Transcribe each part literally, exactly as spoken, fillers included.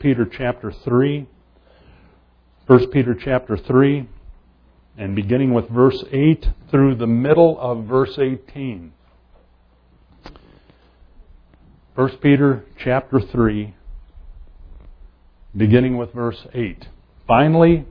Peter chapter three. First Peter chapter three, and beginning with verse eight through the middle of verse eighteen. First Peter chapter three, beginning with verse eight. Finally,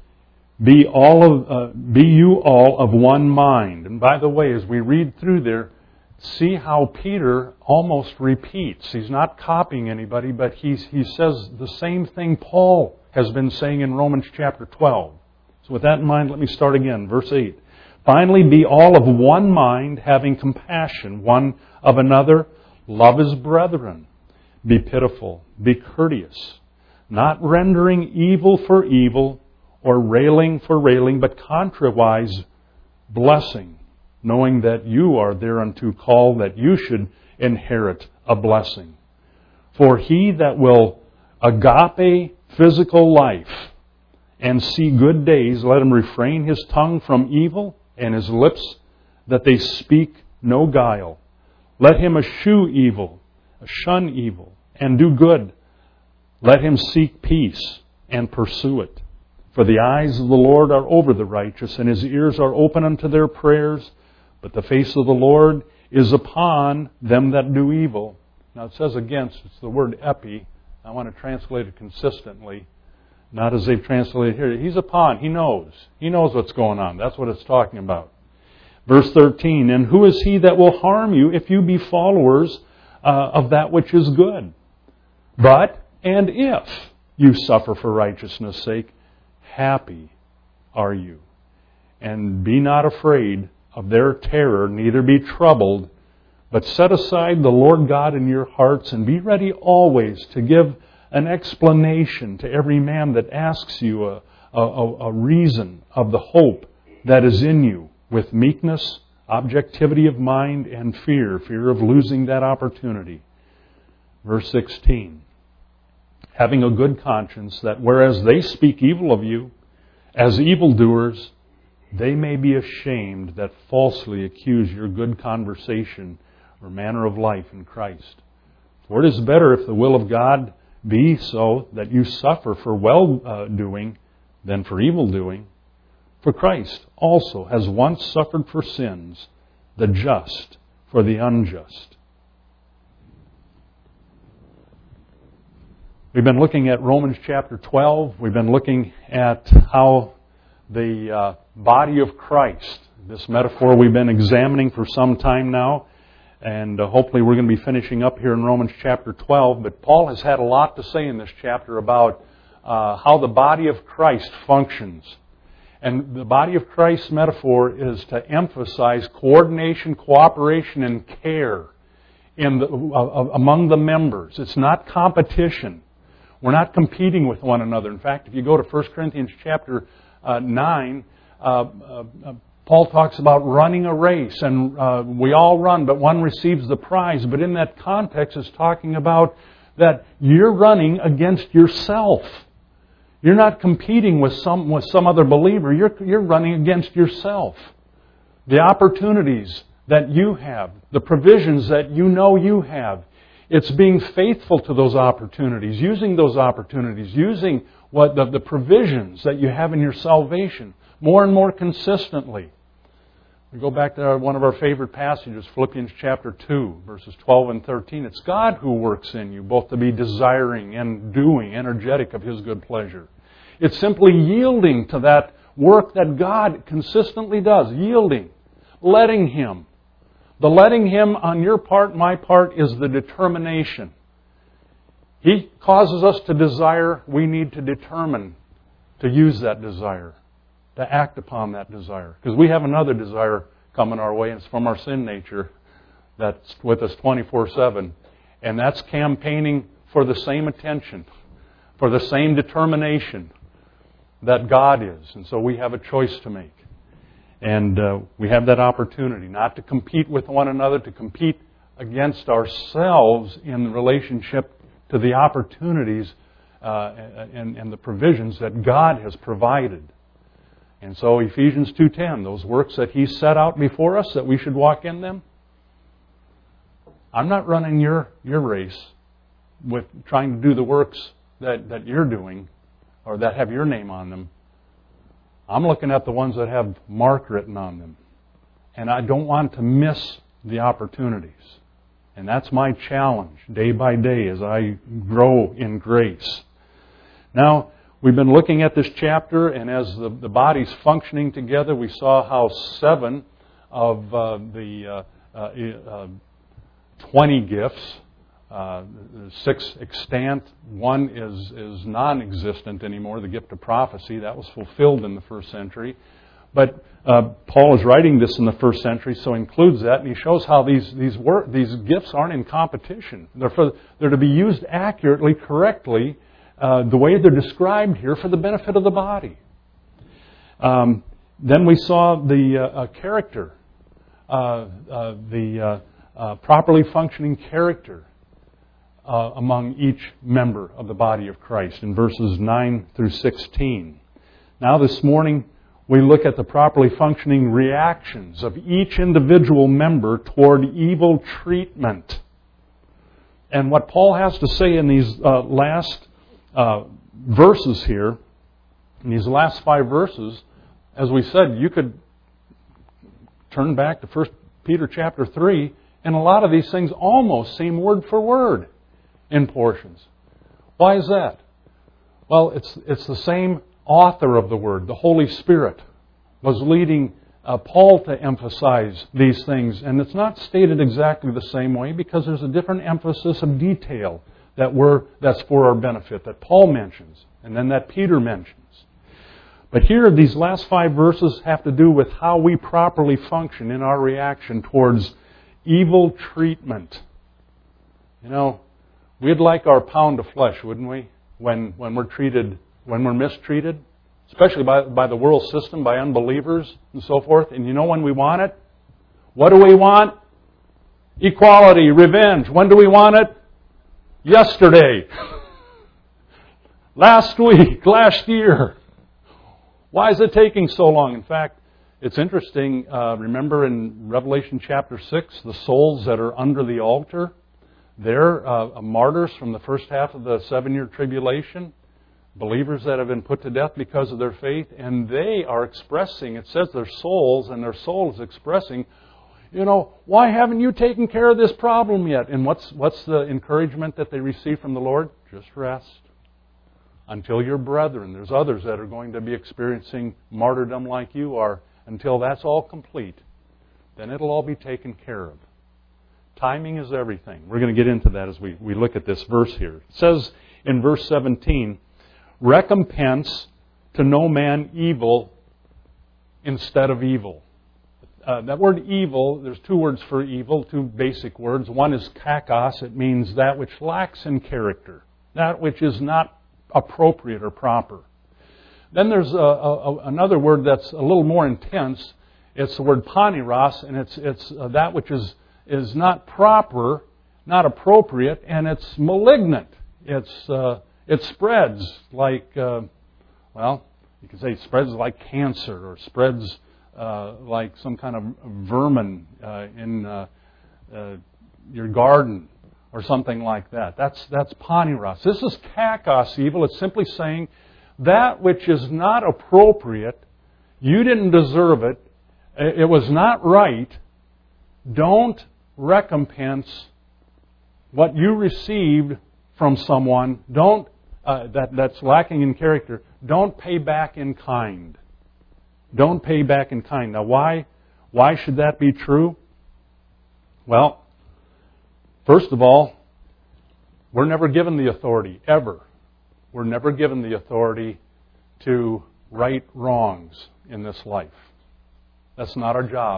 be all of uh, be you all of one mind. And by the way, as we read through there, see how Peter almost repeats. He's not copying anybody, but he's, he says the same thing Paul has been saying in Romans chapter twelve. So with that in mind, let me start again. Verse eight. Finally, be all of one mind, having compassion one of another. Love as brethren. Be pitiful. Be courteous. Not rendering evil for evil or railing for railing, but contrariwise blessing, knowing that you are thereunto called, that you should inherit a blessing. For he that will agape physical life and see good days, let him refrain his tongue from evil and his lips that they speak no guile. Let him eschew evil, shun evil, and do good. Let him seek peace and pursue it. For the eyes of the Lord are over the righteous, and his ears are open unto their prayers. But the face of the Lord is upon them that do evil. Now it says against, it's the word epi. I want to translate it consistently, not as they've translated here. He's upon, he knows. He knows what's going on. That's what it's talking about. Verse thirteen, and who is he that will harm you if you be followers uh, of that which is good? But, and if you suffer for righteousness' sake, happy are you. And be not afraid of their terror, neither be troubled, but set aside the Lord God in your hearts, and be ready always to give an explanation to every man that asks you a, a, a reason of the hope that is in you, with meekness, objectivity of mind, and fear, fear of losing that opportunity. Verse sixteen, having a good conscience, that whereas they speak evil of you as evildoers, they may be ashamed that falsely accuse your good conversation or manner of life in Christ. For it is better, if the will of God be so, that you suffer for well-doing than for evil-doing. For Christ also has once suffered for sins, the just for the unjust. We've been looking at Romans chapter twelve. We've been looking at how the uh, body of Christ, this metaphor we've been examining for some time now, and uh, hopefully we're going to be finishing up here in Romans chapter twelve. But Paul has had a lot to say in this chapter about uh, how the body of Christ functions. And the body of Christ metaphor is to emphasize coordination, cooperation, and care in the, uh, among the members. It's not competition. We're not competing with one another. In fact, if you go to First Corinthians chapter uh, nine, uh, uh, Paul talks about running a race, and uh, we all run, but one receives the prize. But in that context, it's talking about that you're running against yourself. You're not competing with some with some other believer. You're you're running against yourself. The opportunities that you have, the provisions that you know you have, it's being faithful to those opportunities, using those opportunities, using what the, the provisions that you have in your salvation more and more consistently. We go back to our, one of our favorite passages, Philippians chapter two, verses twelve and thirteen. It's God who works in you, both to be desiring and doing, energetic of His good pleasure. It's simply yielding to that work that God consistently does. Yielding. Letting Him. The letting Him on your part, my part, is the determination. He causes us to desire. We need to determine to use that desire. To act upon that desire. Because we have another desire coming our way, and it's from our sin nature that's with us twenty-four seven. And that's campaigning for the same attention, for the same determination that God is. And so we have a choice to make. And uh, we have that opportunity not to compete with one another, to compete against ourselves in relationship to the opportunities uh, and, and the provisions that God has provided. And so Ephesians two ten, those works that He set out before us, that we should walk in them. I'm not running your, your race with trying to do the works that, that you're doing or that have your name on them. I'm looking at the ones that have Mark written on them. And I don't want to miss the opportunities. And that's my challenge day by day as I grow in grace. Now, we've been looking at this chapter, and as the, the body's functioning together, we saw how seven of uh, the uh, uh, uh, twenty gifts, uh, six extant, one is, is non-existent anymore, the gift of prophecy. That was fulfilled in the first century. But uh, Paul is writing this in the first century, so includes that, and he shows how these these work, these gifts aren't in competition. They're for, they're to be used accurately, correctly, uh, the way they're described here for the benefit of the body. Um, then we saw the uh, uh, character, uh, uh, the uh, uh, properly functioning character uh, among each member of the body of Christ in verses nine through sixteen. Now this morning, we look at the properly functioning reactions of each individual member toward evil treatment. And what Paul has to say in these uh, last uh, verses here, in these last five verses, as we said, you could turn back to First Peter chapter three, and a lot of these things almost seem word for word in portions. Why is that? Well, it's it's the same author of the Word, the Holy Spirit, was leading uh, Paul to emphasize these things. And it's not stated exactly the same way because there's a different emphasis of detail that we're, that's for our benefit, that Paul mentions, and then that Peter mentions. But here, these last five verses have to do with how we properly function in our reaction towards evil treatment. You know, we'd like our pound of flesh, wouldn't we, when, when we're treated when we're mistreated, especially by, by the world system, by unbelievers and so forth. And you know when we want it? What do we want? Equality, revenge. When do we want it? Yesterday. Last week, last year. Why is it taking so long? In fact, it's interesting. Uh, remember in Revelation chapter six, the souls that are under the altar, they're uh, martyrs from the first half of the seven-year tribulation. Believers that have been put to death because of their faith, and they are expressing, it says their souls, and their soul is expressing, you know, why haven't you taken care of this problem yet? And what's what's the encouragement that they receive from the Lord? Just rest. Until your brethren, there's others that are going to be experiencing martyrdom like you are, until that's all complete, then it'll all be taken care of. Timing is everything. We're going to get into that as we, we look at this verse here. It says in verse seventeen, recompense to no man evil instead of evil. Uh, that word evil, there's two words for evil, two basic words. One is kakos. It means that which lacks in character, that which is not appropriate or proper. Then there's a, a, another word that's a little more intense. It's the word paniros, and it's it's uh, that which is is not proper, not appropriate, and it's malignant. It's uh, It spreads like, uh, well, you can say it spreads like cancer or spreads uh, like some kind of vermin uh, in uh, uh, your garden or something like that. That's that's paniros. This is kakos evil. It's simply saying that which is not appropriate, you didn't deserve it, it was not right, don't recompense what you received from someone. Don't Uh, that, that's lacking in character, don't pay back in kind. Don't pay back in kind. Now, why, why should that be true? Well, first of all, we're never given the authority, ever. We're never given the authority to right wrongs in this life. That's not our job.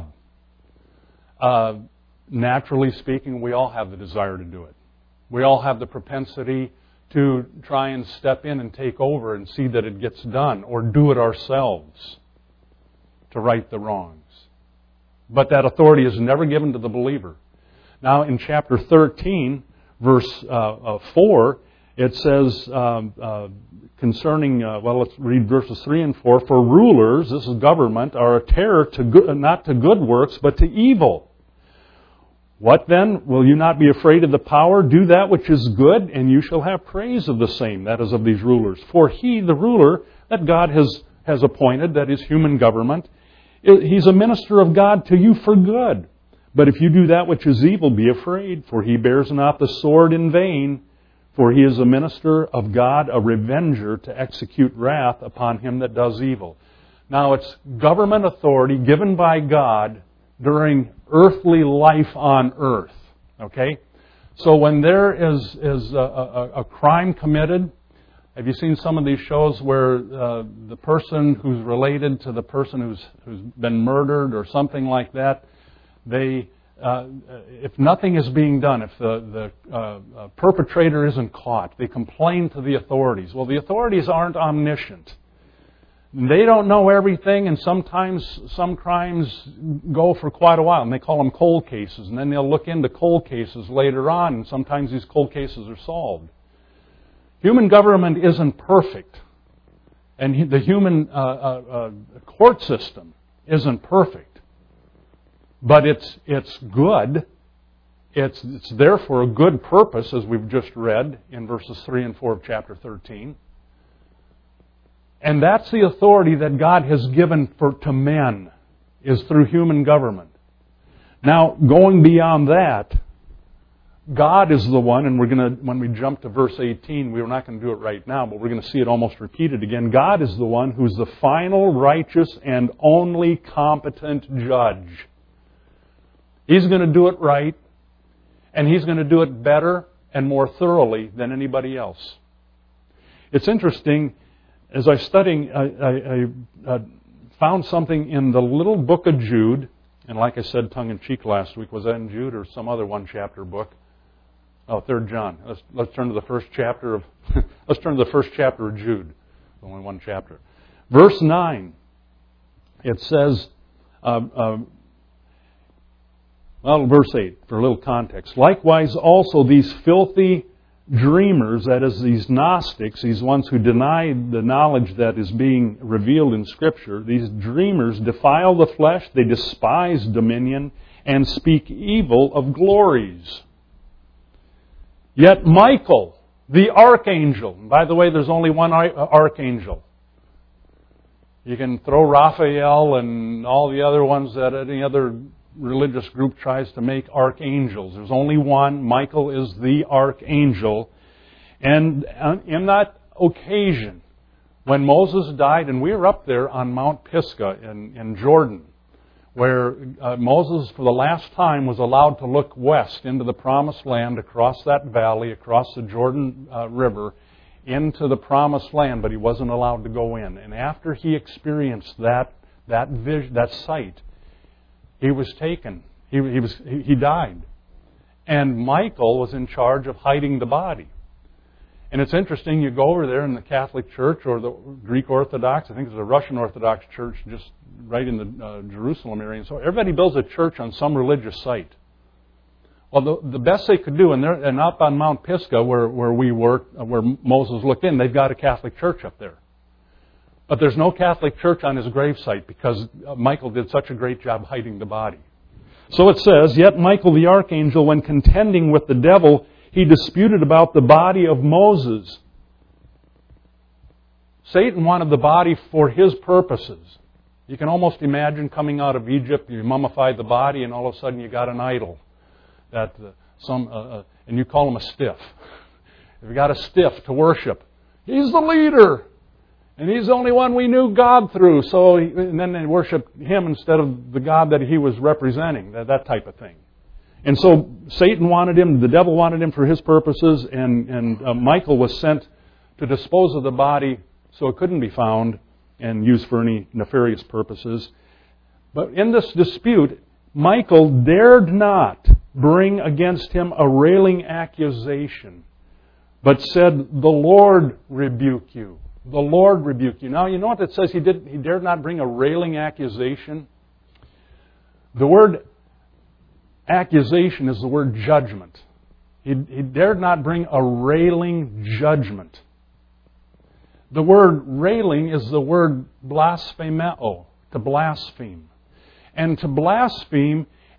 Uh, naturally speaking, we all have the desire to do it. We all have the propensity to try and step in and take over and see that it gets done, or do it ourselves to right the wrongs. But that authority is never given to the believer. Now in chapter thirteen, verse uh, uh, four, it says um, uh, concerning, uh, well, let's read verses three and four, for rulers, this is government, are a terror to good, not to good works, but to evil. What then? Will you not be afraid of the power? Do that which is good, and you shall have praise of the same, that is, of these rulers. For he, the ruler that God has, has appointed, that is human government, he's a minister of God to you for good. But if you do that which is evil, be afraid, for he bears not the sword in vain, for he is a minister of God, a revenger to execute wrath upon him that does evil. Now, it's government authority given by God during earthly life on earth. Okay? So when there is, is a, a, a crime committed, have you seen some of these shows where uh, the person who's related to the person who's, who's been murdered or something like that, they, uh, if nothing is being done, if the, the uh, uh, perpetrator isn't caught, they complain to the authorities. Well, the authorities aren't omniscient. They don't know everything, and sometimes some crimes go for quite a while, and they call them cold cases, and then they'll look into cold cases later on, and sometimes these cold cases are solved. Human government isn't perfect, and the human uh, uh, uh, court system isn't perfect, but it's it's good. It's it's there for a good purpose, as we've just read in verses three and four of chapter thirteen. And that's the authority that God has given for to men, is through human government. Now, going beyond that, God is the one, and we're going to, when we jump to verse eighteen, we're not going to do it right now, but we're going to see it almost repeated again. God is the one who's the final, righteous, and only competent judge. He's going to do it right, and He's going to do it better and more thoroughly than anybody else. It's interesting. As I was studying, I, I, I uh, found something in the little book of Jude, and like I said, tongue-in-cheek last week, was that in Jude or some other one-chapter book? Oh, Third John. Let's, let's turn to the first chapter of. let's turn to the first chapter of Jude. Only one chapter. Verse nine. It says, uh, uh, well, verse eight for a little context. Likewise, also these filthy dreamers, that is, these Gnostics, these ones who deny the knowledge that is being revealed in Scripture, these dreamers defile the flesh, they despise dominion, and speak evil of glories. Yet Michael, the archangel, and by the way, there's only one archangel. You can throw Raphael and all the other ones that any other religious group tries to make archangels. There's only one. Michael is the archangel. And in that occasion, when Moses died, and we were up there on Mount Pisgah in, in Jordan, where uh, Moses, for the last time, was allowed to look west into the Promised Land, across that valley, across the Jordan uh, River, into the Promised Land, but he wasn't allowed to go in. And after he experienced that that vision, that sight, he was taken. He, he was he died. And Michael was in charge of hiding the body. And it's interesting, you go over there in the Catholic Church or the Greek Orthodox, I think there's a Russian Orthodox church just right in the uh, Jerusalem area. And so everybody builds a church on some religious site. Well, the, the best they could do, and, and up on Mount Pisgah where, where we were, where Moses looked in, they've got a Catholic church up there. But there's no Catholic church on his gravesite because Michael did such a great job hiding the body. So it says, Yet Michael the archangel, when contending with the devil, he disputed about the body of Moses. Satan wanted the body for his purposes. You can almost imagine coming out of Egypt, you mummified the body, and all of a sudden you got an idol. that uh, some uh, uh, And you call him a stiff. If you got a stiff to worship, he's the leader. And he's the only one we knew God through. So, he, and then they worshiped him instead of the God that he was representing, that, that type of thing. And so Satan wanted him, the devil wanted him for his purposes, and, and uh, Michael was sent to dispose of the body so it couldn't be found and used for any nefarious purposes. But in this dispute, Michael dared not bring against him a railing accusation, but said, "The Lord rebuke you. The Lord rebuke you." Now, you know what it says? He did. He dared not bring a railing accusation. The word accusation is the word judgment. He, he dared not bring a railing judgment. The word railing is the word blasphemeo, to blaspheme. And to blaspheme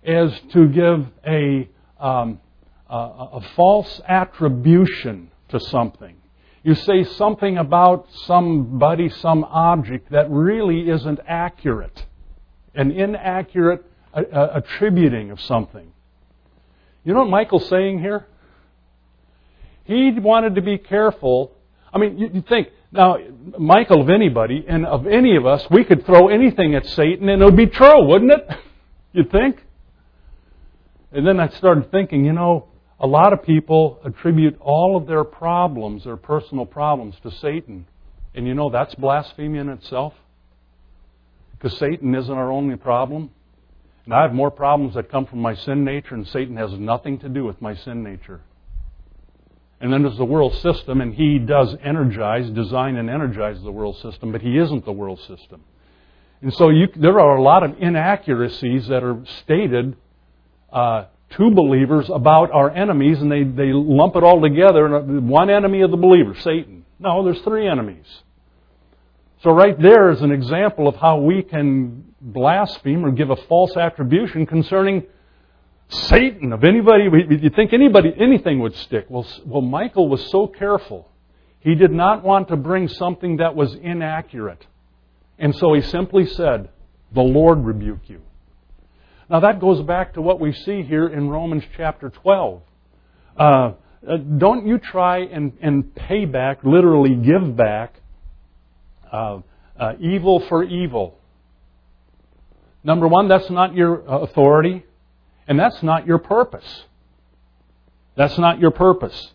is to give a, um, a, a false attribution to something. You say something about somebody, some object that really isn't accurate. An inaccurate uh, uh, attributing of something. You know what Michael's saying here? He wanted to be careful. I mean, you, you think, now, Michael, of anybody, and of any of us, we could throw anything at Satan and it would be true, wouldn't it? You'd think? And then I started thinking, you know, a lot of people attribute all of their problems, their personal problems, to Satan. And you know, that's blasphemy in itself. Because Satan isn't our only problem. And I have more problems that come from my sin nature, and Satan has nothing to do with my sin nature. And then there's the world system, and he does energize, design and energize the world system, but he isn't the world system. And so you, there are a lot of inaccuracies that are stated uh, to believers about our enemies, and they, they lump it all together. And one enemy of the believer, Satan. No, there's three enemies. So right there is an example of how we can blaspheme or give a false attribution concerning Satan. Of anybody, you think anybody, anything would stick. Well, well, Michael was so careful. He did not want to bring something that was inaccurate. And so he simply said, "The Lord rebuke you." Now that goes back to what we see here in Romans chapter twelve. Uh, don't you try and, and pay back, literally give back, uh, uh, evil for evil. Number one, that's not your authority, and that's not your purpose. That's not your purpose.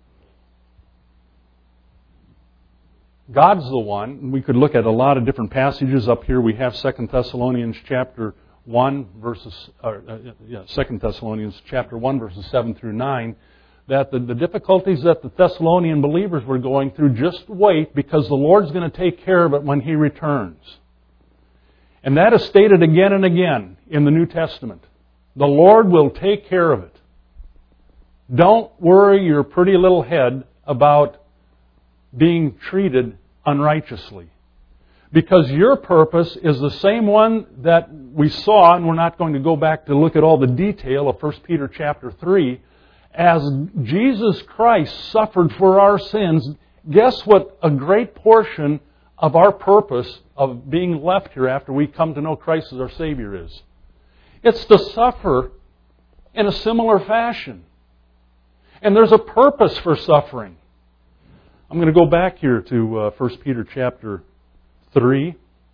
God's the one, and we could look at a lot of different passages up here. We have Second Thessalonians chapter one verses, or, uh, yeah, Second Thessalonians chapter one verses seven through nine, that the, the difficulties that the Thessalonian believers were going through, just wait, because the Lord's going to take care of it when He returns. And that is stated again and again in the New Testament. The Lord will take care of it. Don't worry your pretty little head about being treated unrighteously. Because your purpose is the same one that we saw, and we're not going to go back to look at all the detail of First Peter chapter three. As Jesus Christ suffered for our sins, guess what a great portion of our purpose of being left here after we come to know Christ as our Savior is? It's to suffer in a similar fashion. And there's a purpose for suffering. I'm going to go back here to uh, First Peter chapter three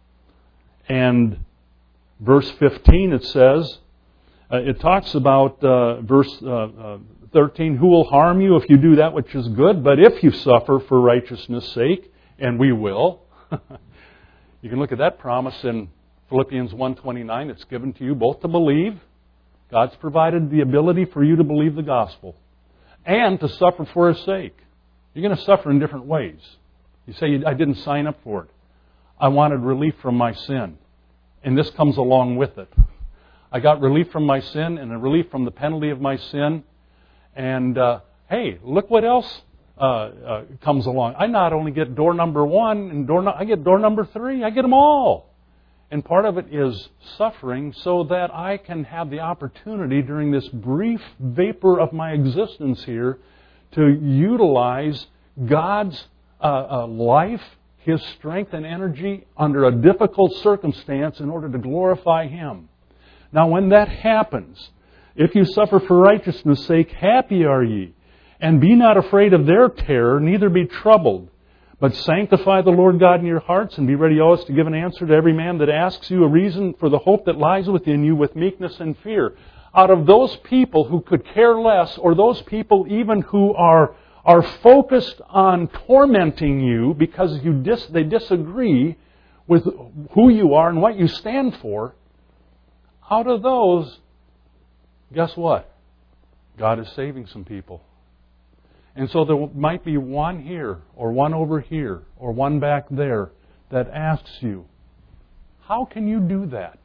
and verse fifteen. It says, uh, it talks about uh, verse uh, uh, thirteen, "Who will harm you if you do that which is good? But if you suffer for righteousness' sake," and we will. You can look at that promise in Philippians one twenty-nine. It's given to you both to believe. God's provided the ability for you to believe the gospel and to suffer for His sake. You're going to suffer in different ways. You say, "I didn't sign up for it. I wanted relief from my sin." And this comes along with it. I got relief from my sin and a relief from the penalty of my sin. And, uh, hey, look what else uh, uh, comes along. I not only get door number one, and door no- I get door number three. I get them all. And part of it is suffering so that I can have the opportunity during this brief vapor of my existence here to utilize God's uh, uh, life, His strength and energy under a difficult circumstance in order to glorify Him. Now when that happens, if you suffer for righteousness' sake, happy are ye. And be not afraid of their terror, neither be troubled. But sanctify the Lord God in your hearts, and be ready always to give an answer to every man that asks you a reason for the hope that lies within you with meekness and fear. Out of those people who could care less, or those people even who are are focused on tormenting you because you dis, they disagree with who you are and what you stand for, out of those, guess what? God is saving some people. And so there might be one here, or one over here, or one back there that asks you, how can you do that?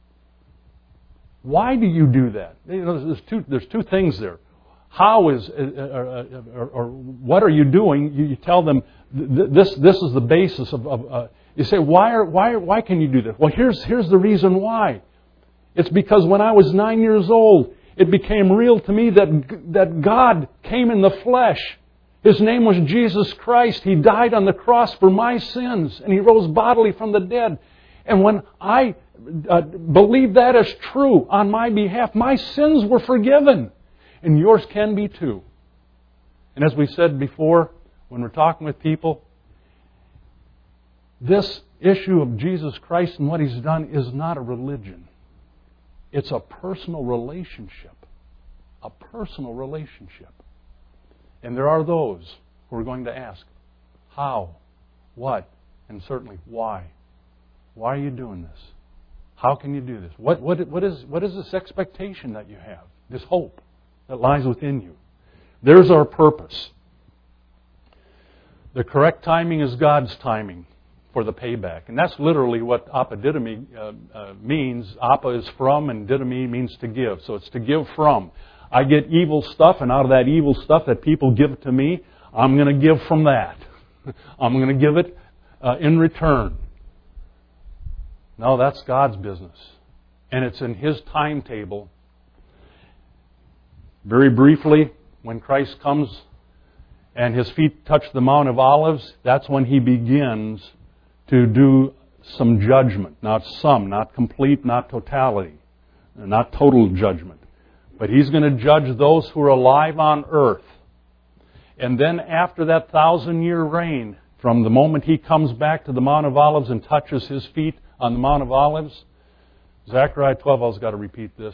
Why do you do that? You know, there's two, there's two things there. How is, or, or, or what are you doing? You, you tell them, this this is the basis of, of uh, you say, why are why why can you do this? Well, here's here's the reason why. It's because when I was nine years old, it became real to me that, that God came in the flesh. His name was Jesus Christ. He died on the cross for my sins, and He rose bodily from the dead. And when I uh, believe that as true on my behalf, my sins were forgiven. And yours can be too. And as we said before, when we're talking with people, this issue of Jesus Christ and what He's done is not a religion. It's a personal relationship. A personal relationship. And there are those who are going to ask, how, what, and certainly why. Why are you doing this? How can you do this? What, what, what, is, what is this expectation that you have? This hope that lies within you. There's our purpose. The correct timing is God's timing for the payback. And that's literally what apodidomi uh, uh, means. Apa is from and didomi means to give. So it's to give from. I get evil stuff, and out of that evil stuff that people give to me, I'm going to give from that. I'm going to give it uh, in return. No, that's God's business. And it's in His timetable. Very briefly, when Christ comes and His feet touch the Mount of Olives, that's when He begins to do some judgment. Not some, not complete, not totality, not total judgment. But He's going to judge those who are alive on earth. And then after that thousand-year reign, from the moment He comes back to the Mount of Olives and touches His feet on the Mount of Olives, Zechariah twelve, I've got to repeat this.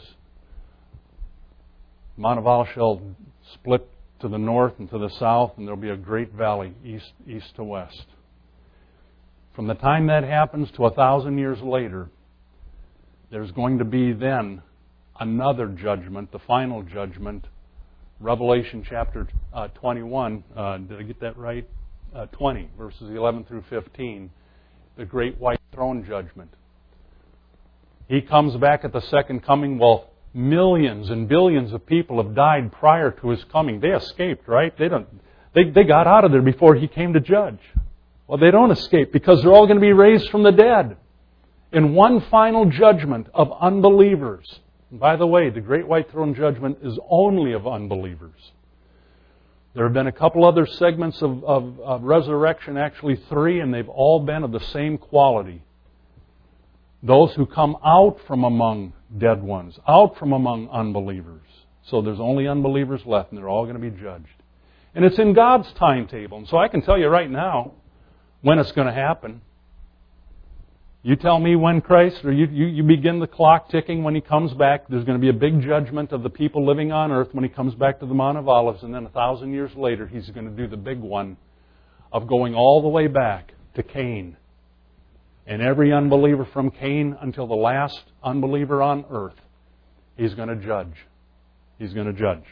The Mount of Olives shall split to the north and to the south, and there will be a great valley east, east to west. From the time that happens to a thousand years later, there's going to be then another judgment, the final judgment. Revelation chapter uh, twenty-one, uh, did I get that right? Uh, twenty, verses eleven through fifteen. The great white throne judgment. He comes back at the second coming. Well, millions and billions of people have died prior to His coming. They escaped, right? They don't. They, they got out of there before He came to judge. Well, they don't escape because they're all going to be raised from the dead in one final judgment of unbelievers. And by the way, the great white throne judgment is only of unbelievers. There have been a couple other segments of, of, of resurrection, actually three, and they've all been of the same quality. Those who come out from among dead ones, out from among unbelievers. So there's only unbelievers left, and they're all going to be judged. And it's in God's timetable. And so I can tell you right now when it's going to happen. You tell me when Christ, or you, you, you begin the clock ticking when He comes back. There's going to be a big judgment of the people living on earth when He comes back to the Mount of Olives. And then a thousand years later, He's going to do the big one of going all the way back to Cain. And every unbeliever from Cain until the last unbeliever on earth, He's going to judge. He's going to judge.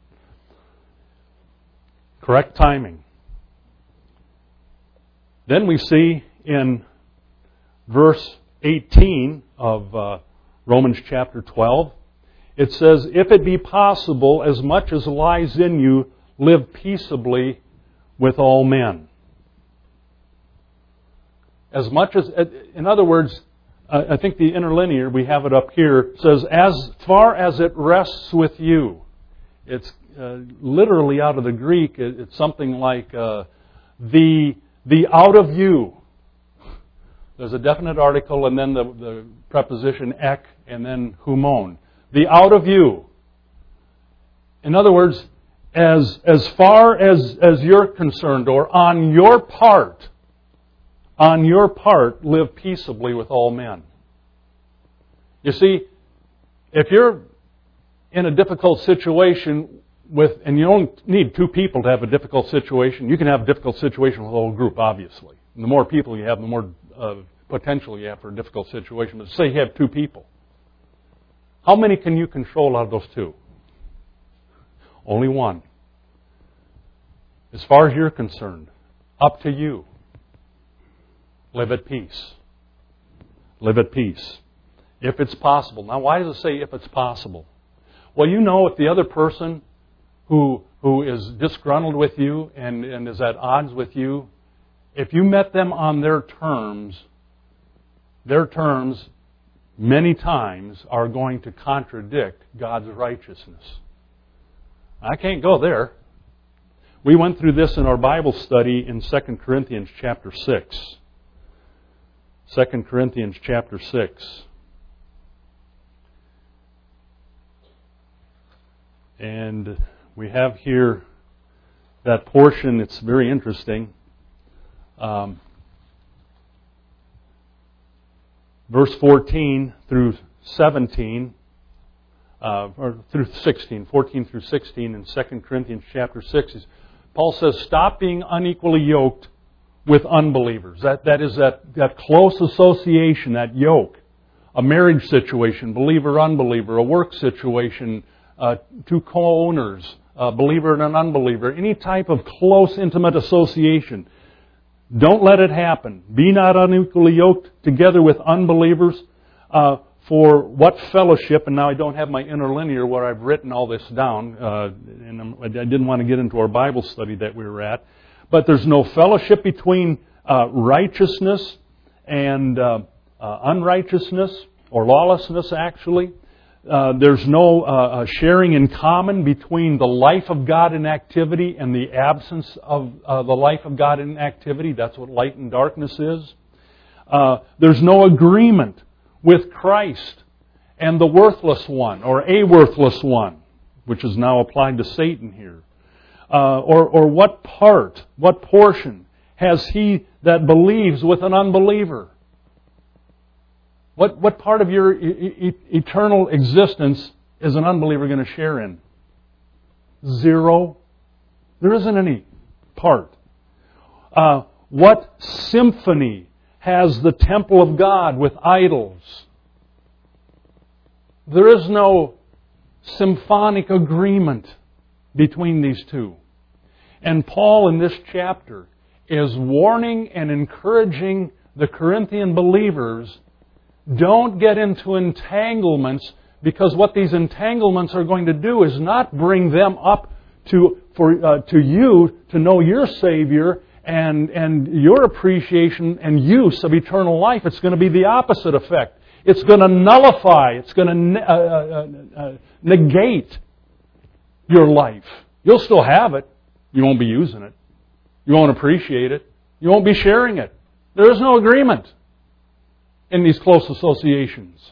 Correct timing. Then we see in verse eighteen of uh, Romans chapter twelve, it says, if it be possible, as much as lies in you, live peaceably with all men. As much as, in other words, I think the interlinear, we have it up here, says, as far as it rests with you. It's uh, literally out of the Greek, it's something like uh, the, the out of you. There's a definite article and then the, the preposition ek and then humon. The out of you. In other words, as, as far as, as you're concerned, or on your part, on your part, live peaceably with all men. You see, if you're in a difficult situation with, and you don't need two people to have a difficult situation, you can have a difficult situation with a whole group, obviously. And the more people you have, the more uh, potential you have for a difficult situation. But say you have two people. How many can you control out of those two? Only one. As far as you're concerned, up to you. Live at peace. Live at peace. If it's possible. Now, why does it say if it's possible? Well, you know, if the other person who who is disgruntled with you and, and is at odds with you, if you met them on their terms, their terms, many times are going to contradict God's righteousness. I can't go there. We went through this in our Bible study in Second Corinthians chapter six. Second Corinthians chapter six. And we have here that portion. It's very interesting. Um, verse fourteen through seventeen, uh, or through sixteen, fourteen through sixteen in Second Corinthians chapter six, is, Paul says, "Stop being unequally yoked with unbelievers." That, that is that, that close association, that yoke. A marriage situation, believer, unbeliever, a work situation, uh, two co-owners, a believer and an unbeliever, any type of close, intimate association. Don't let it happen. Be not unequally yoked together with unbelievers. Uh, for what fellowship, and now I don't have my interlinear where I've written all this down, uh, and I'm, I didn't want to get into our Bible study that we were at, but there's no fellowship between uh, righteousness and uh, uh, unrighteousness, or lawlessness actually. Uh, there's no uh, sharing in common between the life of God in activity and the absence of uh, the life of God in activity. That's what light and darkness is. Uh, there's no agreement with Christ and the worthless one, or a worthless one, which is now applied to Satan here. Uh, or, or what part, what portion has he that believes with an unbeliever? What, what part of your e- e- eternal existence is an unbeliever going to share in? Zero. There isn't any part. Uh, what symphony has the temple of God with idols? There is no symphonic agreement between these two. And Paul in this chapter is warning and encouraging the Corinthian believers, don't get into entanglements, because what these entanglements are going to do is not bring them up to for uh, to you to know your Savior and and your appreciation and use of eternal life. It's going to be the opposite effect. It's going to nullify. It's going to ne- uh, uh, uh, negate your life. You'll still have it. You won't be using it. You won't appreciate it. You won't be sharing it. There is no agreement in these close associations.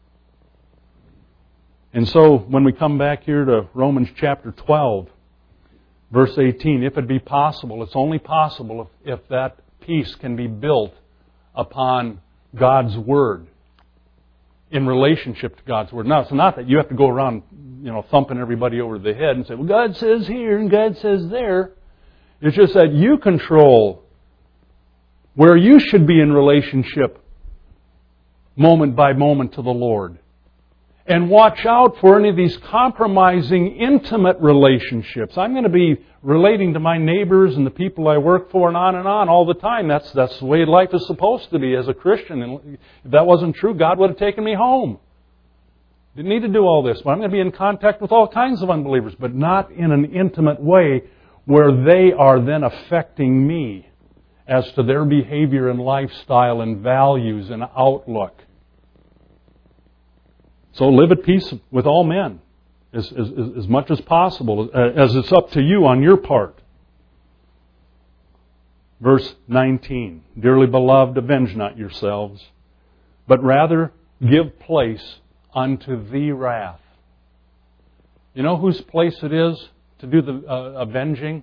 And so when we come back here to Romans chapter twelve, verse eighteen, if it be possible, it's only possible if, if that peace can be built upon God's Word, in relationship to God's Word. Now, it's not that you have to go around, you know, thumping everybody over the head and say, well, God says here and God says there. It's just that you control where you should be in relationship moment by moment to the Lord. And watch out for any of these compromising, intimate relationships. I'm going to be relating to my neighbors and the people I work for and on and on all the time. That's, that's the way life is supposed to be as a Christian. And if that wasn't true, God would have taken me home. Didn't need to do all this. But I'm going to be in contact with all kinds of unbelievers, but not in an intimate way where they are then affecting me as to their behavior and lifestyle and values and outlook. So live at peace with all men as, as, as much as possible, as it's up to you on your part. Verse nineteen, dearly beloved, avenge not yourselves, but rather give place unto the wrath. You know whose place it is to do the uh, avenging?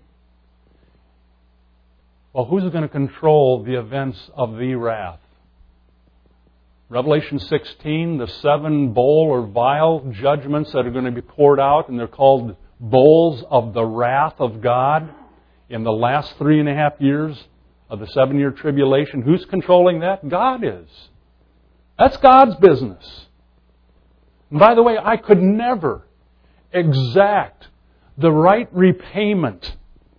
Well, who's going to control the events of the wrath? Revelation sixteen, the seven bowl or vial judgments that are going to be poured out, and they're called bowls of the wrath of God in the last three and a half years of the seven-year tribulation. Who's controlling that? God is. That's God's business. And by the way, I could never exact the right repayment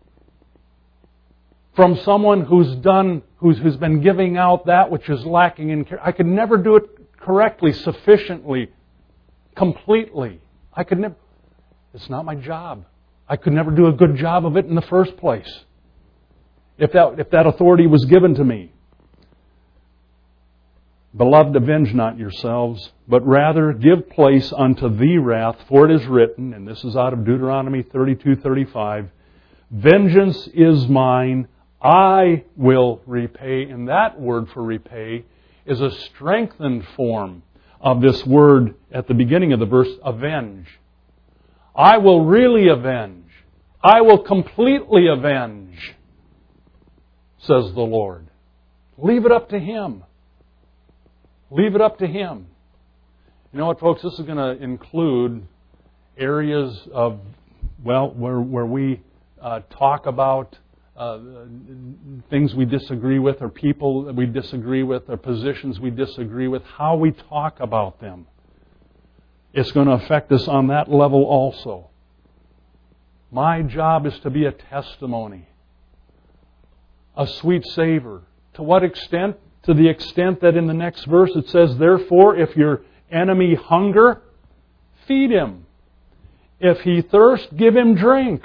from someone who's done, who's, who's been giving out that which is lacking in care. I could never do it correctly, sufficiently, completely. I could never. It's not my job. I could never do a good job of it in the first place, if that if that authority was given to me. Beloved, avenge not yourselves, but rather give place unto the wrath, for it is written, and this is out of Deuteronomy thirty-two thirty-five, vengeance is mine, I will repay. And that word for repay is a strengthened form of this word at the beginning of the verse, avenge. I will really avenge. I will completely avenge, says the Lord. Leave it up to Him. Leave it up to Him. You know what, folks? This is going to include areas of, well, where, where we uh, talk about uh, things we disagree with, or people that we disagree with, or positions we disagree with, how we talk about them. It's going to affect us on that level also. My job is to be a testimony, a sweet savor. To what extent? To the extent that in the next verse it says, therefore, if your enemy hunger, feed him. If he thirst, give him drink.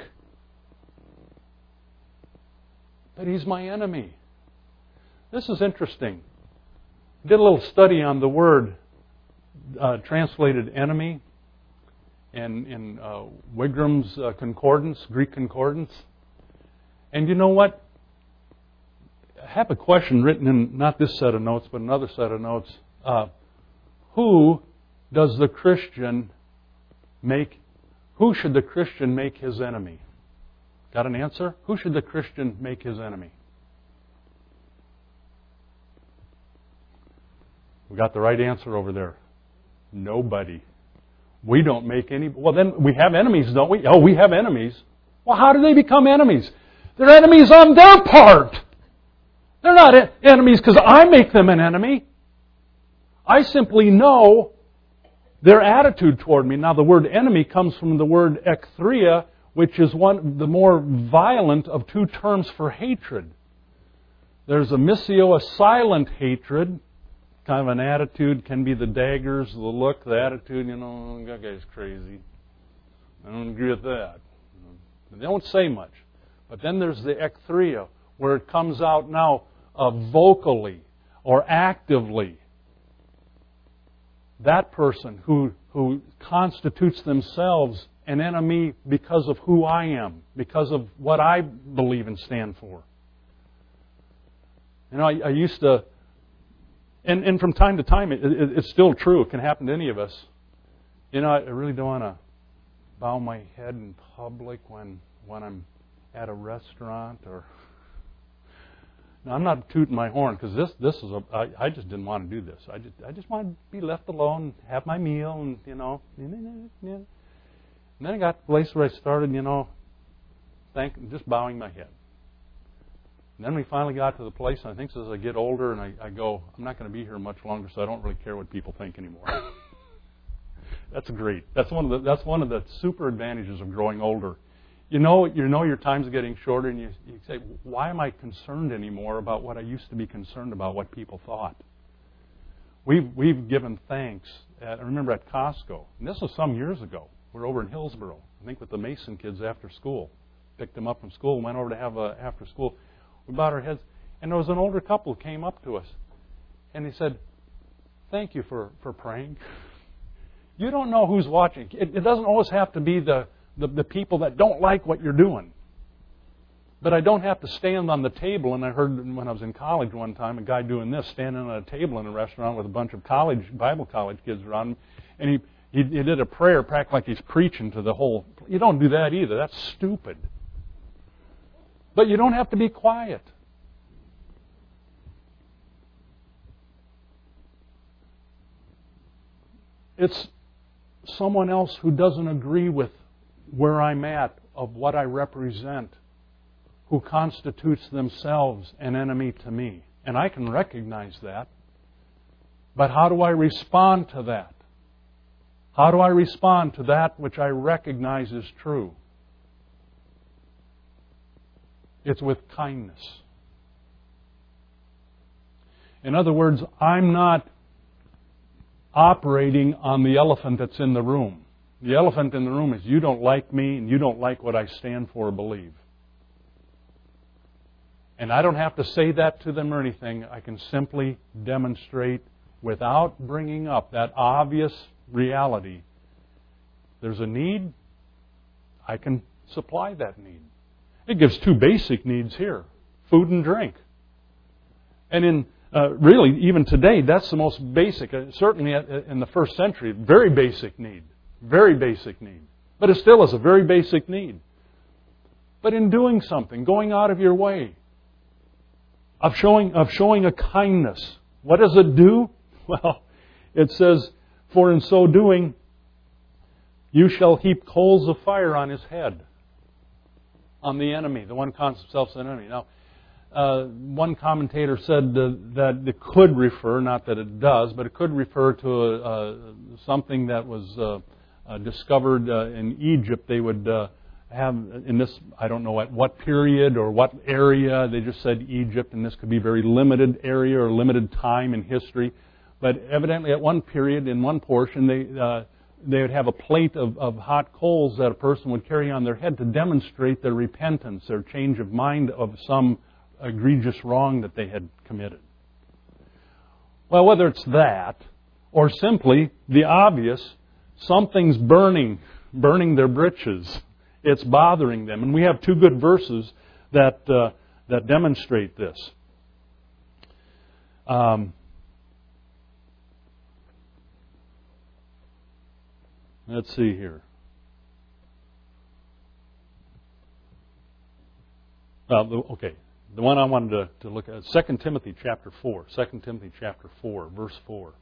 But he's my enemy. This is interesting. I did a little study on the word uh, translated enemy in, in uh, Wigram's uh, concordance, Greek concordance. And you know what? I have a question written in not this set of notes, but another set of notes. Uh, who does the Christian make, who should the Christian make his enemy? Got an answer? Who should the Christian make his enemy? We got the right answer over there. Nobody. We don't make any. Well, then we have enemies, don't we? Oh, we have enemies. Well, how do they become enemies? They're enemies on their part. They're not enemies because I make them an enemy. I simply know their attitude toward me. Now, the word enemy comes from the word ekthria, which is one the more violent of two terms for hatred. There's a missio, a silent hatred, kind of an attitude, can be the daggers, the look, the attitude, you know, that guy's crazy. I don't agree with that. They don't say much. But then there's the ekthria, where it comes out now uh, vocally or actively. That person who, who constitutes themselves an enemy because of who I am, because of what I believe and stand for. You know, I, I used to, and, and from time to time, it, it, it's still true. It can happen to any of us. You know, I really don't want to bow my head in public when when I'm at a restaurant or. Now, I'm not tooting my horn because this this is a. I, I just didn't want to do this. I just I just wanted to be left alone, have my meal, and you know. And then I got to the place where I started, you know, thank, just bowing my head. And then we finally got to the place, and I think as I get older, and I, I go, I'm not going to be here much longer, so I don't really care what people think anymore. That's great. That's one of the that's one of the super advantages of growing older. You know, you know your time's getting shorter, and you, you say, why am I concerned anymore about what I used to be concerned about, what people thought? We've we've given thanks. At, I remember at Costco, and this was some years ago. We're over in Hillsboro, I think with the Mason kids after school. Picked them up from school and went over to have a after school. We bowed our heads, and there was an older couple who came up to us, and he said, thank you for, for praying. You don't know who's watching. It, it doesn't always have to be the, the, the people that don't like what you're doing. But I don't have to stand on the table, and I heard when I was in college one time, a guy doing this, standing on a table in a restaurant with a bunch of college Bible college kids around him, and he He, he did a prayer, practically like he's preaching to the whole. You don't do that either. That's stupid. But you don't have to be quiet. It's someone else who doesn't agree with where I'm at, of what I represent, who constitutes themselves an enemy to me. And I can recognize that. But how do I respond to that? How do I respond to that which I recognize is true? It's with kindness. In other words, I'm not operating on the elephant that's in the room. The elephant in the room is you don't like me and you don't like what I stand for or believe. And I don't have to say that to them or anything. I can simply demonstrate without bringing up that obvious reality. There's a need, I can supply that need. It gives two basic needs here, food and drink. And in uh, really, even today, that's the most basic, uh, certainly in the first century, very basic need. Very basic need. But it still is a very basic need. But in doing something, going out of your way, of showing, of showing a kindness, what does it do? Well, it says, for in so doing, you shall heap coals of fire on his head, on the enemy, the one calls himself an enemy. Now, uh, one commentator said uh, that it could refer, not that it does, but it could refer to a, uh, something that was uh, uh, discovered uh, in Egypt. They would uh, have, in this, I don't know at what period or what area, they just said Egypt, and this could be very limited area or limited time in history. But evidently at one period, in one portion, they uh, they would have a plate of, of hot coals that a person would carry on their head to demonstrate their repentance, their change of mind of some egregious wrong that they had committed. Well, whether it's that, or simply the obvious, something's burning, burning their britches. It's bothering them. And we have two good verses that, uh, that demonstrate this. Um, Let's see here. Uh, okay, the one I wanted to, to look at, Second Timothy chapter four. Second Timothy chapter four, verse four.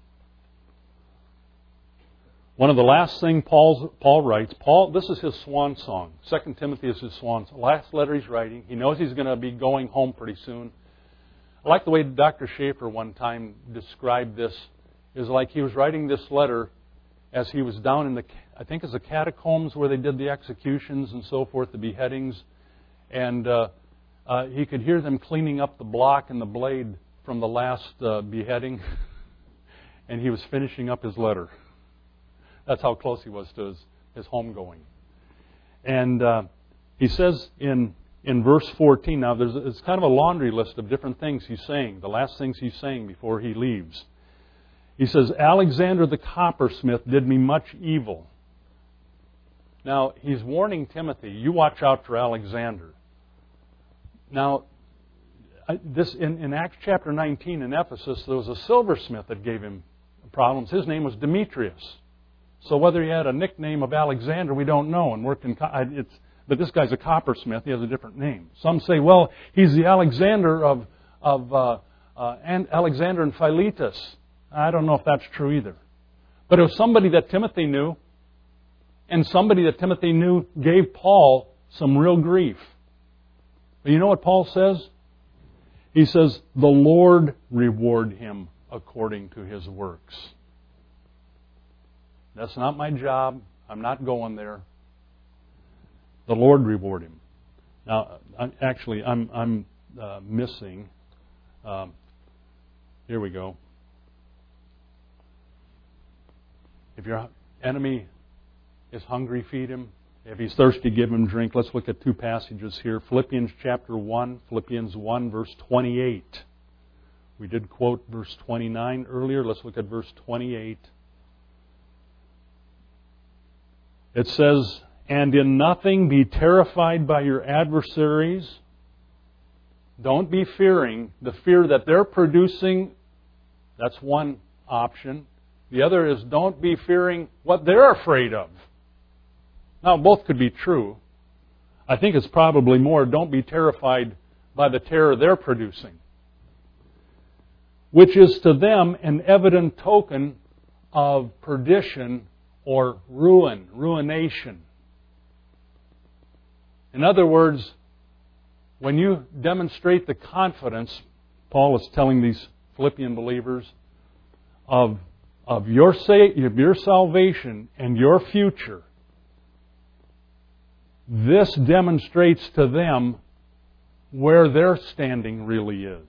One of the last things Paul's, Paul writes, Paul, this is his swan song. Second Timothy is his swan song. Last letter he's writing. He knows he's going to be going home pretty soon. I like the way Doctor Schaefer one time described this. It was like he was writing this letter as he was down in the, I think it's the catacombs where they did the executions and so forth, the beheadings. And uh, uh, he could hear them cleaning up the block and the blade from the last uh, beheading. And he was finishing up his letter. That's how close he was to his, his homegoing. And uh, he says in, in verse fourteen, now there's it's kind of a laundry list of different things he's saying, the last things he's saying before he leaves. He says, Alexander the coppersmith did me much evil. Now, he's warning Timothy, you watch out for Alexander. Now, this in, in Acts chapter nineteen in Ephesus, there was a silversmith that gave him problems. His name was Demetrius. So whether he had a nickname of Alexander, we don't know. And worked in, it's, but this guy's a coppersmith. He has a different name. Some say, well, he's the Alexander of, of uh, uh, and Alexander and Philetus. I don't know if that's true either. But it was somebody that Timothy knew, and somebody that Timothy knew gave Paul some real grief. But you know what Paul says? He says, the Lord reward him according to his works. That's not my job. I'm not going there. The Lord reward him. Now, actually, I'm, I'm uh, missing. Um, here we go. If your enemy is hungry, feed him. If he's thirsty, give him drink. Let's look at two passages here. Philippians chapter one, Philippians one, verse twenty-eight. We did quote verse twenty-nine earlier. Let's look at verse twenty-eight. It says, and in nothing be terrified by your adversaries. Don't be fearing the fear that they're producing. That's one option. The other is don't be fearing what they're afraid of. Now, both could be true. I think it's probably more don't be terrified by the terror they're producing, which is to them an evident token of perdition or ruin, ruination. In other words, when you demonstrate the confidence, Paul is telling these Philippian believers, of, of, your, of your salvation and your future, this demonstrates to them where their standing really is.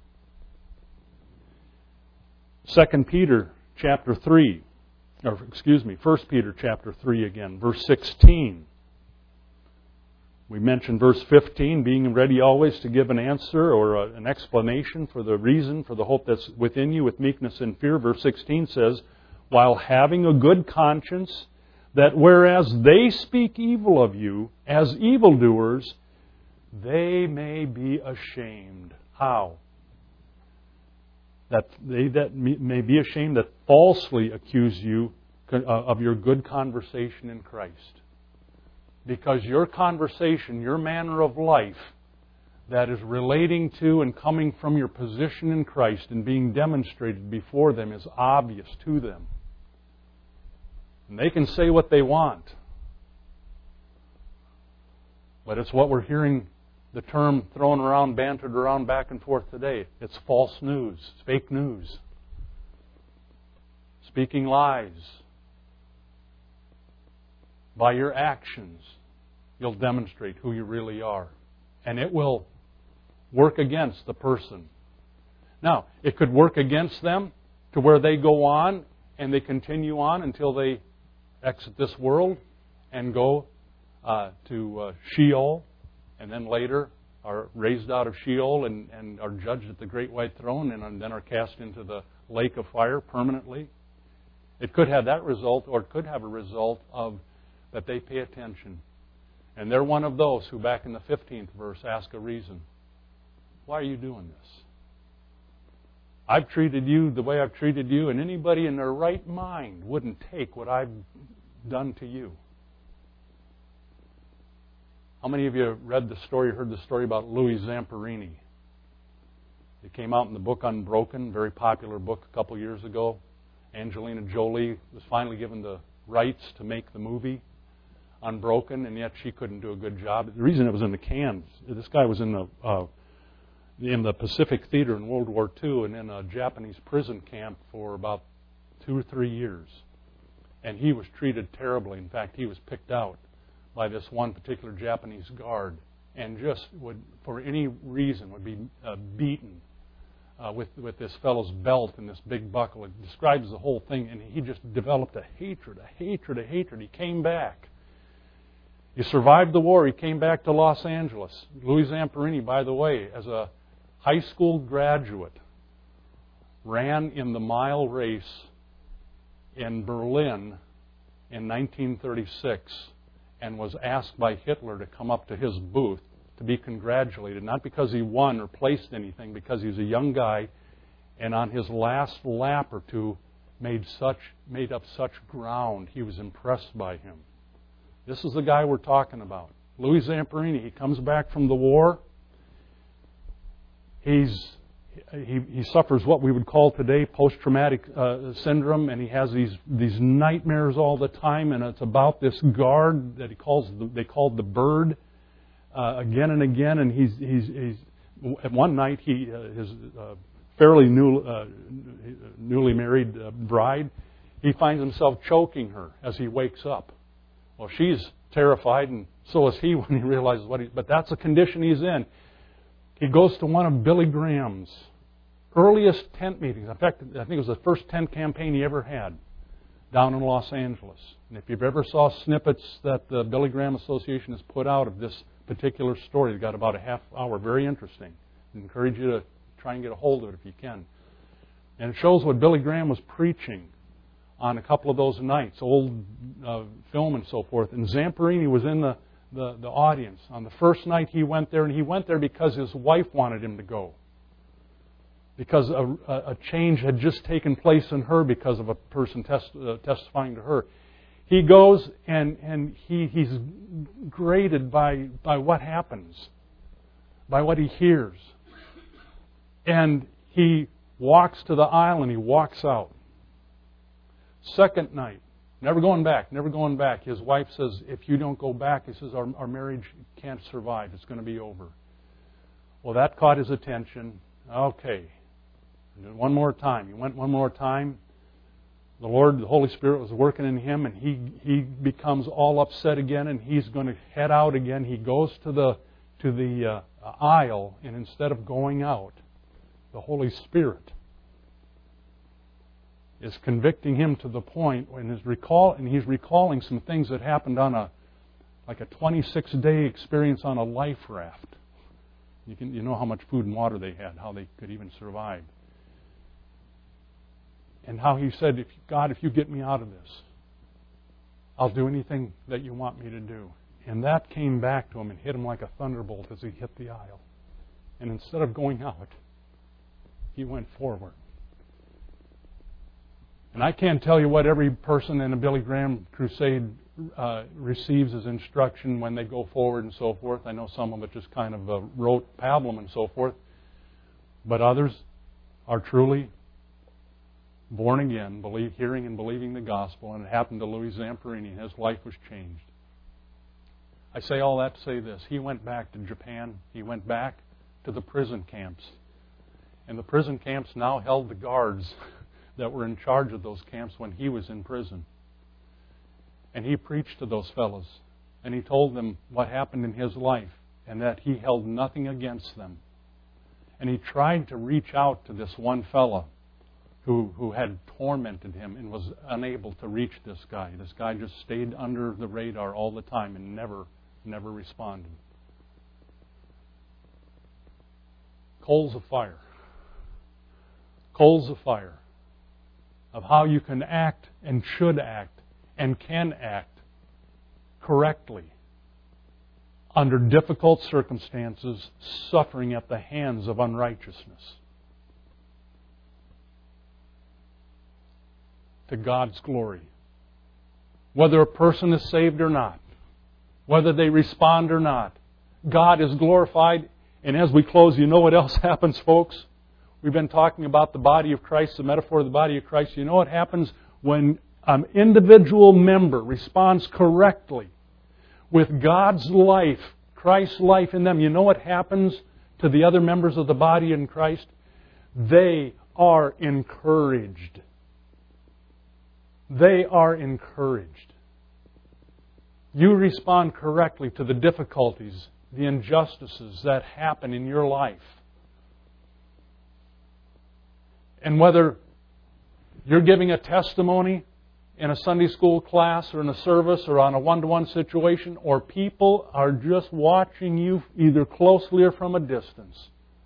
Second Peter chapter three, or excuse me, First Peter chapter three again, verse sixteen. We mentioned verse fifteen, being ready always to give an answer or a, an explanation for the reason for the hope that's within you with meekness and fear. Verse sixteen says, while having a good conscience, that whereas they speak evil of you as evildoers, they may be ashamed. How? That they that may be ashamed that falsely accuse you of your good conversation in Christ. Because your conversation, your manner of life that is relating to and coming from your position in Christ and being demonstrated before them is obvious to them. And they can say what they want. But it's what we're hearing the term thrown around, bantered around back and forth today. It's false news. It's fake news. Speaking lies. By your actions, you'll demonstrate who you really are. And it will work against the person. Now, it could work against them to where they go on and they continue on until they exit this world and go uh, to uh, Sheol, and then later are raised out of Sheol and, and are judged at the great white throne and then are cast into the lake of fire permanently. It could have that result, or it could have a result of that they pay attention. And they're one of those who, back in the fifteenth verse, ask a reason. Why are you doing this? I've treated you the way I've treated you, and anybody in their right mind wouldn't take what I've done to you. How many of you read the story, heard the story about Louis Zamperini? It came out in the book Unbroken, very popular book a couple years ago. Angelina Jolie was finally given the rights to make the movie Unbroken, and yet she couldn't do a good job. The reason it was in the cans, this guy was in the uh, in the Pacific Theater in World War Two and in a Japanese prison camp for about two or three years. And he was treated terribly. In fact, he was picked out by this one particular Japanese guard and just would, for any reason, would be uh, beaten uh, with, with this fellow's belt and this big buckle. It describes the whole thing, and he just developed a hatred, a hatred, a hatred. He came back. He survived the war. He came back to Los Angeles. Louis Zamperini, by the way, as a high school graduate, ran in the mile race in Berlin in nineteen thirty-six and was asked by Hitler to come up to his booth to be congratulated, not because he won or placed anything, because he was a young guy, and on his last lap or two made such made up such ground. He was impressed by him. This is the guy we're talking about. Louis Zamperini, he comes back from the war. He's he, he suffers what we would call today post-traumatic uh, syndrome, and he has these these nightmares all the time. And it's about this guard that he calls the, they called the Bird uh, again and again. And he's he's, he's at one night he uh, his uh, fairly new uh, newly married uh, bride, he finds himself choking her as he wakes up. Well, she's terrified, and so is he when he realizes what he... But that's the condition he's in. He goes to one of Billy Graham's earliest tent meetings. In fact, I think it was the first tent campaign he ever had down in Los Angeles. And if you've ever saw snippets that the Billy Graham Association has put out of this particular story, it's got about a half hour, very interesting. I encourage you to try and get a hold of it if you can. And it shows what Billy Graham was preaching on a couple of those nights, old uh, film and so forth. And Zamperini was in the, the, the audience. On the first night he went there, and he went there because his wife wanted him to go. Because a, a change had just taken place in her because of a person test, uh, testifying to her. He goes, and, and he, he's grated by, by what happens, by what he hears. And he walks to the aisle, and he walks out. Second night, never going back, never going back. His wife says, if you don't go back, he says, our, our marriage can't survive. It's going to be over. Well, that caught his attention. Okay. One more time. He went one more time. The Lord, the Holy Spirit was working in him, and he, he becomes all upset again, and he's going to head out again. He goes to the, to the uh, aisle, and instead of going out, the Holy Spirit is convicting him to the point when his recall, and he's recalling some things that happened on a like a twenty-six day experience on a life raft. You can you know how much food and water they had, how they could even survive. And how he said, "If God, if you get me out of this, I'll do anything that you want me to do." And that came back to him and hit him like a thunderbolt as he hit the aisle. And instead of going out, he went forward. And I can't tell you what every person in a Billy Graham crusade uh, receives as instruction when they go forward and so forth. I know some of it just kind of uh, rote pablum and so forth. But others are truly born again, believe, hearing and believing the gospel. And it happened to Louis Zamperini. His life was changed. I say all that to say this. He went back to Japan. He went back to the prison camps. And the prison camps now held the guards that were in charge of those camps when he was in prison. And he preached to those fellows. And he told them what happened in his life and that he held nothing against them. And he tried to reach out to this one fellow who, who had tormented him and was unable to reach this guy. This guy just stayed under the radar all the time and never, never responded. Coals of fire. Coals of fire of how you can act and should act and can act correctly under difficult circumstances, suffering at the hands of unrighteousness. To God's glory. Whether a person is saved or not, whether they respond or not, God is glorified. And as we close, you know what else happens, folks? We've been talking about the body of Christ, the metaphor of the body of Christ. You know what happens when an individual member responds correctly with God's life, Christ's life in them? You know what happens to the other members of the body in Christ? They are encouraged. They are encouraged. You respond correctly to the difficulties, the injustices that happen in your life. And whether you're giving a testimony in a Sunday school class or in a service or on a one-to-one situation, or people are just watching you either closely or from a distance,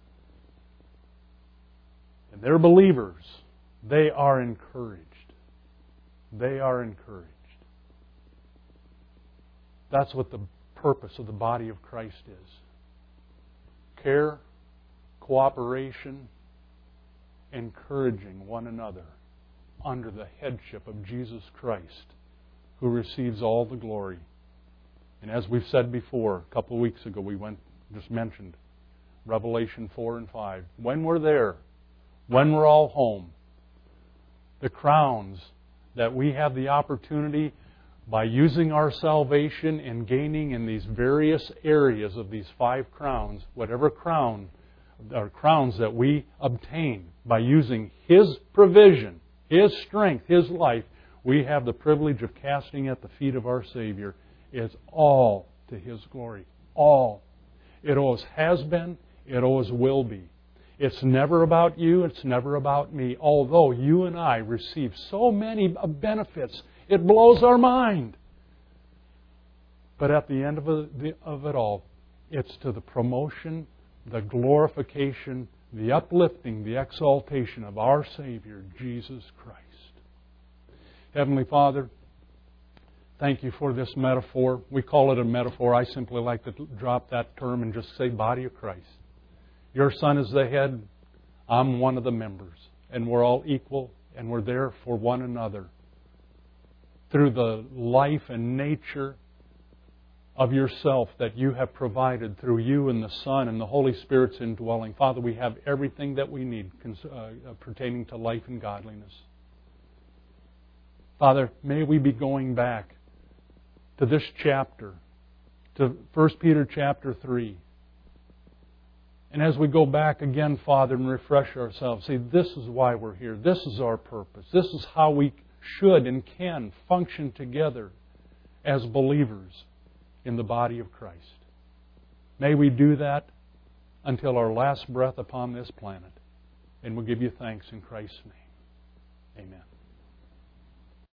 and they're believers, they are encouraged. They are encouraged. That's what the purpose of the body of Christ is. Care, cooperation, encouraging one another under the headship of Jesus Christ, who receives all the glory. And as we've said before, a couple of weeks ago, we went just mentioned Revelation four and five. When we're there, when we're all home, the crowns that we have the opportunity by using our salvation and gaining in these various areas of these five crowns, whatever crown or crowns that we obtain by using His provision, His strength, His life, we have the privilege of casting at the feet of our Savior. It's all to His glory. All. It always has been. It always will be. It's never about you. It's never about me. Although you and I receive so many benefits, it blows our mind. But at the end of it, of it all, it's to the promotion, the glorification, the uplifting, the exaltation of our Savior, Jesus Christ. Heavenly Father, thank you for this metaphor. We call it a metaphor. I simply like to drop that term and just say body of Christ. Your Son is the head. I'm one of the members. And we're all equal, and we're there for one another. Through the life and nature of yourself that you have provided through you and the Son and the Holy Spirit's indwelling. Father, we have everything that we need uh, pertaining to life and godliness. Father, may we be going back to this chapter, to First Peter chapter three. And as we go back again, Father, and refresh ourselves, say, this is why we're here. This is our purpose. This is how we should and can function together as believers in the body of Christ. May we do that until our last breath upon this planet. And we'll give you thanks in Christ's name. Amen.